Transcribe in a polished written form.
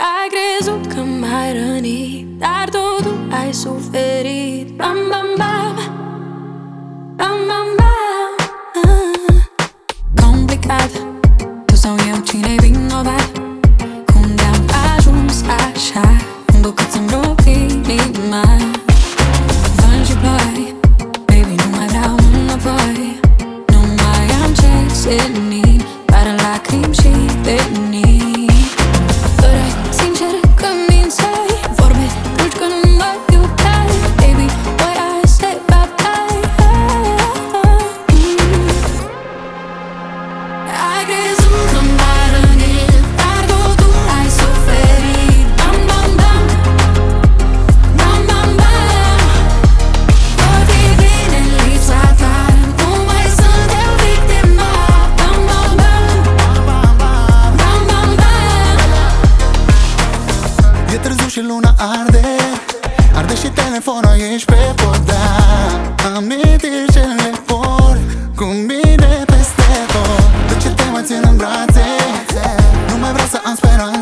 Ai crezut că m-ai rănit, dar totul ai suferit. Bam, bam, bam, bam, bam, bam. Complicat, tu sau eu, cine-i vinovat? Cum de-am ajuns așa, încât să-mi rup inima? Vânt și ploi, baby, nu mai vreau înapoi. Nu mai am ce seni, doar lacrimi și venii. Păreai sincer că mințeai, vorbe dulci că nu mă iubeai. Baby, boy, I say bye-bye. Ai crezut că m-ai rănit, dar totul ai suferit. Bam, bam, bam, bam, bam, bam. Voi fi bine în lipsa ta, nu mai sunt eu victima. Bam, bam, bam, bam, bam, bam. E târziu și luna arde, arde și telefonul aici pe podea. Amintiri ce le por cu mine peste tot. De ce te mai țin în brațe? Nu mai vreau să am speranțe.